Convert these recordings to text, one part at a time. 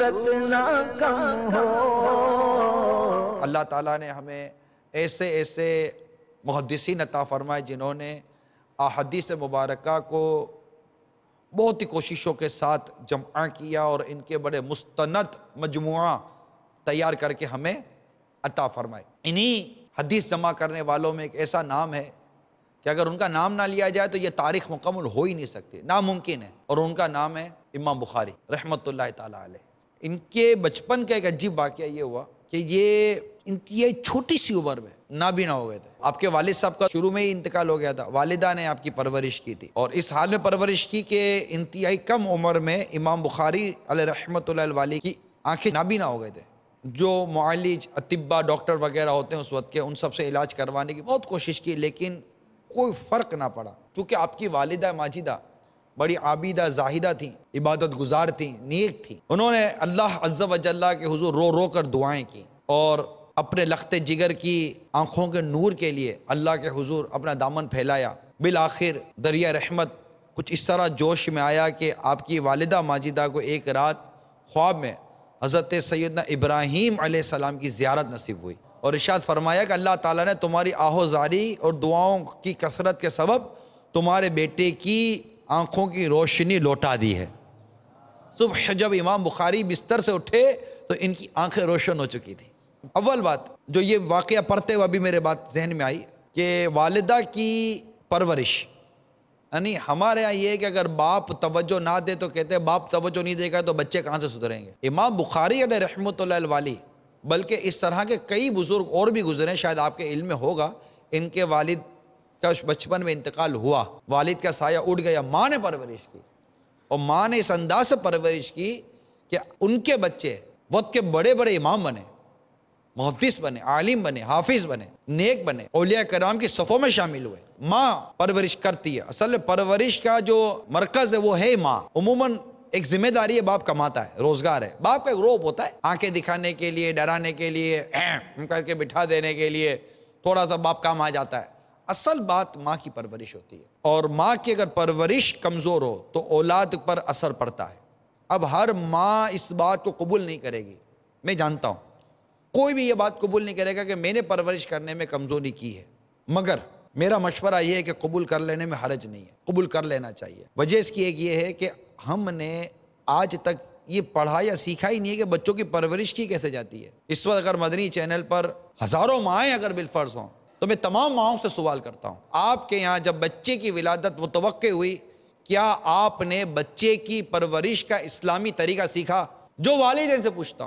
صورت نہ کم ہو۔ اللہ تعالیٰ نے ہمیں ایسے ایسے محدثین عطا فرمائے جنہوں نے احادیث مبارکہ کو بہت ہی کوششوں کے ساتھ جمع کیا اور ان کے بڑے مستند مجموعہ تیار کر کے ہمیں عطا فرمائے۔ انہی حدیث جمع کرنے والوں میں ایک ایسا نام ہے کہ اگر ان کا نام نہ لیا جائے تو یہ تاریخ مکمل ہو ہی نہیں سکتی، ناممکن ہے، اور ان کا نام ہے امام بخاری رحمۃ اللہ تعالیٰ علیہ۔ ان کے بچپن کا ایک عجیب واقعہ یہ ہوا کہ یہ انتہائی چھوٹی سی عمر میں نابینا ہو گئے تھے۔ آپ کے والد صاحب کا شروع میں ہی انتقال ہو گیا تھا، والدہ نے آپ کی پرورش کی تھی، اور اس حال میں پرورش کی کہ انتہائی کم عمر میں امام بخاری علیہ رحمۃ اللہ علیہ کی آنکھیں نابینا ہو گئے تھے۔ جو معالج اطباء ڈاکٹر وغیرہ ہوتے ہیں اس وقت کے، ان سب سے علاج کروانے کی بہت کوشش کی، لیکن کوئی فرق نہ پڑا، کیونکہ آپ کی والدہ ماجدہ بڑی عابدہ زاہدہ تھیں، عبادت گزار تھیں، نیک تھیں۔ انہوں نے اللہ عز و جل کے حضور رو رو کر دعائیں کی اور اپنے لخت جگر کی آنکھوں کے نور کے لیے اللہ کے حضور اپنا دامن پھیلایا۔ بالآخر دریا رحمت کچھ اس طرح جوش میں آیا کہ آپ کی والدہ ماجدہ کو ایک رات خواب میں حضرت سیدنا ابراہیم علیہ السلام کی زیارت نصیب ہوئی، اور ارشاد فرمایا کہ اللہ تعالیٰ نے تمہاری آہوزاری اور دعاؤں کی کثرت کے سبب تمہارے بیٹے کی آنکھوں کی روشنی لوٹا دی ہے۔ صبح جب امام بخاری بستر سے اٹھے تو ان کی آنکھیں روشن ہو چکی تھی۔ اول بات جو یہ واقعہ پڑھتے ہوئے ابھی میرے بات ذہن میں آئی کہ والدہ کی پرورش، یعنی ہمارے یہاں یہ ہے کہ اگر باپ توجہ نہ دے تو کہتے ہیں باپ توجہ نہیں دے گا تو بچے کہاں سے سدھریں گے۔ امام بخاری علیہ رحمۃ اللہ علیہ، بلکہ اس طرح کے کئی بزرگ اور بھی گزرے، شاید آپ کے علم میں ہوگا، ان کے والد کا بچپن میں انتقال ہوا، والد کا سایہ اٹھ گیا، ماں نے پرورش کی، اور ماں نے اس انداز سے پرورش کی کہ ان کے بچے وقت کے بڑے بڑے امام بنے، محدث بنے، عالم بنے، حافظ بنے، نیک بنے، اولیاء کرام کی صفوں میں شامل ہوئے۔ ماں پرورش کرتی ہے، اصل میں پرورش کا جو مرکز ہے وہ ہے ماں۔ عموماً ایک ذمہ داری ہے، باپ کماتا ہے، روزگار ہے، باپ کا ایک روب ہوتا ہے، آنکھیں دکھانے کے لیے، ڈرانے کے لیے، کر کے بٹھا دینے کے لیے تھوڑا سا باپ کام آ جاتا ہے۔ اصل بات ماں کی پرورش ہوتی ہے، اور ماں کی اگر پرورش کمزور ہو تو اولاد پر اثر پڑتا ہے۔ اب ہر ماں اس بات کو قبول نہیں کرے گی، میں جانتا ہوں، کوئی بھی یہ بات قبول نہیں کرے گا کہ میں نے پرورش کرنے میں کمزوری کی ہے، مگر میرا مشورہ یہ ہے کہ قبول کر لینے میں حرج نہیں ہے، قبول کر لینا چاہیے۔ وجہ اس کی ایک یہ ہے کہ ہم نے آج تک یہ پڑھا یا سیکھا ہی نہیں ہے کہ بچوں کی پرورش کی کیسے جاتی ہے۔ اس وقت اگر مدنی چینل پر ہزاروں مائیں اگر بالفرض ہوں تو میں تمام ماؤں سے سوال کرتا ہوں، آپ کے یہاں جب بچے کی ولادت متوقع ہوئی، کیا آپ نے بچے کی پرورش کا اسلامی طریقہ سیکھا؟ جو والدین سے پوچھتا ہوں،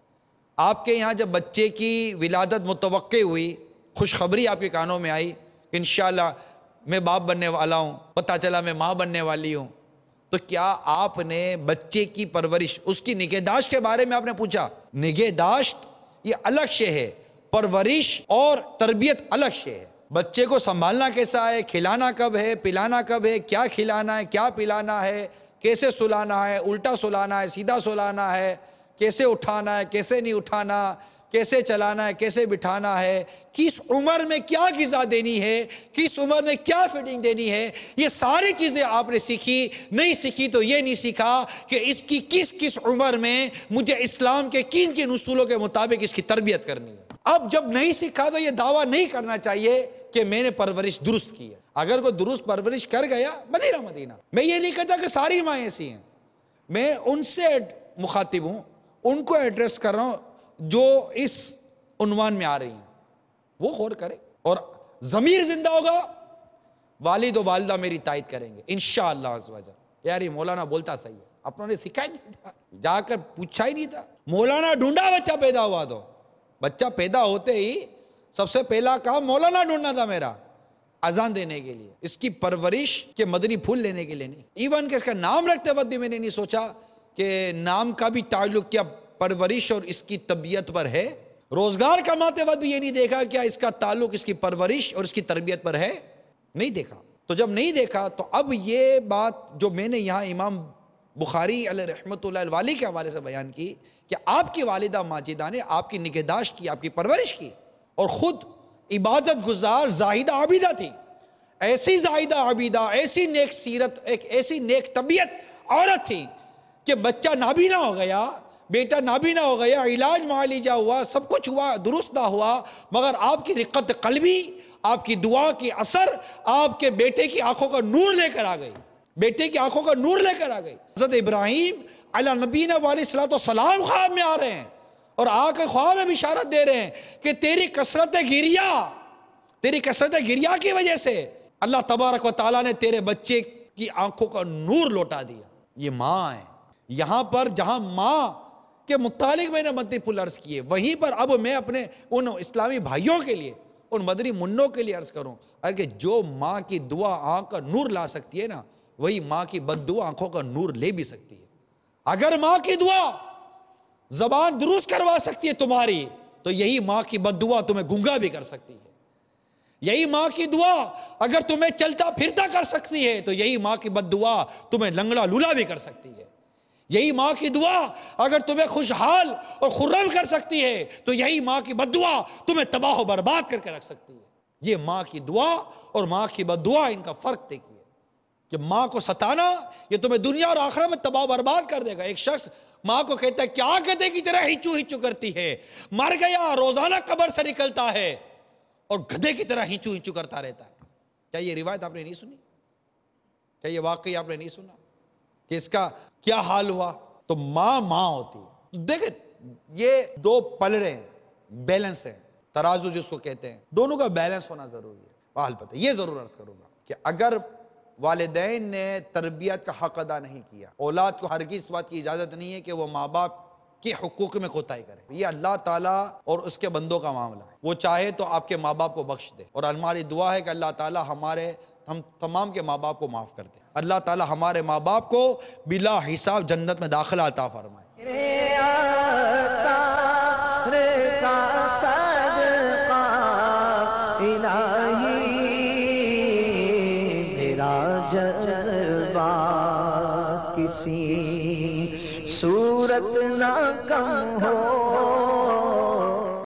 آپ کے یہاں جب بچے کی ولادت متوقع ہوئی، خوشخبری آپ کے کانوں میں آئی کہ انشاءاللہ میں باپ بننے والا ہوں، پتہ چلا میں ماں بننے والی ہوں، تو کیا آپ نے بچے کی پرورش، اس کی نگہداشت کے بارے میں آپ نے پوچھا؟ نگہداشت یہ الگ شے ہے، پرورش اور تربیت الگ شے ہے۔ بچے کو سنبھالنا کیسا ہے، کھلانا کب ہے، پلانا کب ہے، کیا کھلانا ہے، کیا پلانا ہے، کیسے سلانا ہے، الٹا سلانا ہے، سیدھا سلانا ہے، کیسے اٹھانا ہے، کیسے نہیں اٹھانا، کیسے چلانا ہے، کیسے بٹھانا ہے، کس عمر میں کیا غذا دینی ہے، کس عمر میں کیا فیڈنگ دینی ہے، یہ ساری چیزیں آپ نے سیکھی۔ نہیں سیکھی تو یہ نہیں سیکھا کہ اس کی کس عمر میں مجھے اسلام کے کن اصولوں کے مطابق اس کی تربیت کرنی ہے۔ اب جب نہیں سیکھا تو یہ دعویٰ نہیں کرنا چاہیے کہ میں نے پرورش درست کی ہے۔ اگر کوئی درست پرورش کر گیا، مدینہ، میں یہ نہیں کہتا کہ ساری ماں ایسی ہیں، میں ان سے مخاطب ہوں، ان کو ایڈریس کر رہا ہوں جو اس عنوان میں آ رہی ہیں، وہ غور کرے، اور ضمیر زندہ ہوگا، والد و والدہ میری تائید کریں گے انشاءاللہ عز و جل۔ یار یہ مولانا بولتا صحیح ہے، اپنوں نے سکھایا نہیں تھا، جا کر پوچھا ہی نہیں تھا، مولانا ڈھونڈا بچہ پیدا ہوا تو بچہ پیدا ہوتے ہی سب سے پہلا کام مولانا ڈھونڈنا تھا میرا، اذان دینے کے لیے، اس کی پرورش کے مدنی پھول لینے کے لیے نہیں۔ ایون کہ اس کا نام رکھتے وقت بھی میں نے نہیں سوچا کہ نام کا بھی تعلق کیا پرورش اور اس کی طبیعت پر ہے، روزگار کماتے وقت بھی یہ نہیں دیکھا کیا اس کا تعلق اس کی پرورش اور اس کی تربیت پر ہے، نہیں دیکھا۔ تو جب نہیں دیکھا تو اب یہ بات جو میں نے یہاں امام بخاری علیہ رحمۃ اللہ علیہ کے حوالے سے بیان کی کہ آپ کی والدہ ماجدہ نے آپ کی نگہداشت کی، آپ کی پرورش کی، اور خود عبادت گزار زاہدہ عابدہ تھی، ایسی زاہدہ عابدہ، ایسی نیک سیرت، ایک ایسی نیک طبیعت عورت تھی کہ بچہ نابینا ہو گیا، بیٹا نابینا ہو گیا، علاج معالجہ ہوا، سب کچھ ہوا، درست نہ ہوا، مگر آپ کی رقت قلبی، آپ کی دعا کی اثر آپ کے بیٹے کی آنکھوں کا نور لے کر آ گئی، بیٹے کی آنکھوں کا نور لے کر آ گئی۔ حضرت ابراہیم علی نبینا علیہ السلام خواب میں آ رہے ہیں اور آ کر خواب میں بشارت دے رہے ہیں کہ تیری کثرت گریہ کی وجہ سے اللہ تبارک و تعالیٰ نے تیرے بچے کی آنکھوں کا نور لوٹا دیا۔ یہ ماں ہے، یہاں پر جہاں ماں کے متعلق میں نے مدنی پھول عرض کیے، وہیں پر اب میں اپنے ان اسلامی بھائیوں کے لیے، ان مدنی منوں کے لیے عرض کروں کہ جو ماں کی دعا آنکھ کا نور لا سکتی ہے نا، وہی ماں کی بد دعا آنکھوں کا نور لے بھی سکتی ہے۔ اگر ماں کی دعا زبان درست کروا سکتی ہے تمہاری، تو یہی ماں کی بد دعا تمہیں گنگا بھی کر سکتی ہے۔ یہی ماں کی دعا اگر تمہیں چلتا پھرتا کر سکتی ہے، تو یہی ماں کی بد دعا تمہیں لنگڑا لولا بھی کر سکتی ہے۔ یہی ماں کی دعا اگر تمہیں خوشحال اور خرم کر سکتی ہے، تو یہی ماں کی بد دعا تمہیں تباہ و برباد کر کے رکھ سکتی ہے۔ یہ ماں کی دعا اور ماں کی بد دعا، ان کا فرق دیکھیے کہ ماں کو ستانا یہ تمہیں دنیا اور آخرت میں تباہ و برباد کر دے گا۔ ایک شخص ماں کو کہتا ہے کیا گدھے کی طرح ہچو ہچو کرتی ہے، مر گیا روزانہ قبر سے نکلتا ہے اور گدھے کی طرح ہچو ہچو کرتا رہتا ہے۔ کیا یہ روایت آپ نے نہیں سنی؟ کیا یہ واقعی آپ نے نہیں سنا کہ اس کا کیا حال ہوا؟ تو ماں ہوتی ہے۔ دیکھیں یہ دو پلڑے ہیں، بیلنس ہے، ترازو جس کو کہتے ہیں، دونوں کا بیلنس ہونا ضروری ہے۔ حال پتہ یہ ضرور عرض کروں گا کہ اگر والدین نے تربیت کا حق ادا نہیں کیا، اولاد کو ہرگز اس بات کی اجازت نہیں ہے کہ وہ ماں باپ کے حقوق میں کوتاہی کرے۔ یہ اللہ تعالیٰ اور اس کے بندوں کا معاملہ ہے، وہ چاہے تو آپ کے ماں باپ کو بخش دے، اور ہماری دعا ہے کہ اللہ تعالیٰ ہم تمام کے ماں باپ کو معاف کر دے۔ اللہ تعالیٰ ہمارے ماں باپ کو بلا حساب جنت میں داخلہ عطا فرمائے۔ جذبہ کسی صورت نہ کم ہو